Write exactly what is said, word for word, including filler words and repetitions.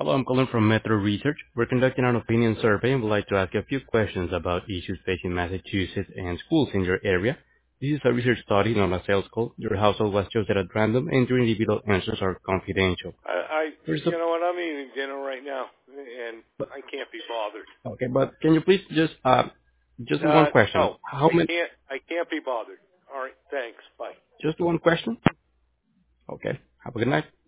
Hello, I'm calling from Metro Research. We're conducting an opinion survey and would like to ask you a few questions about issues facing Massachusetts and schools in your area. This is a research study, not a sales call. Your household was chosen at random and your individual answers are confidential. I, I, First you up, know what? I'm eating dinner right now, and I can't be bothered. okay, but can you please just, uh, just one Uh, question. no, How I many, can't. I can't be bothered. All right. Thanks. Bye. just one question? Okay. Have a good night.